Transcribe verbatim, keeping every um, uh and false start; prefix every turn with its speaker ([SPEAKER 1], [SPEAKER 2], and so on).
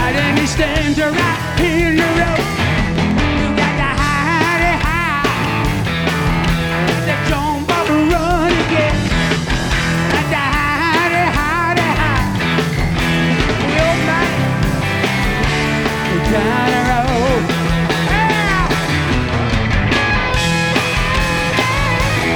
[SPEAKER 1] side and he stands right in the road.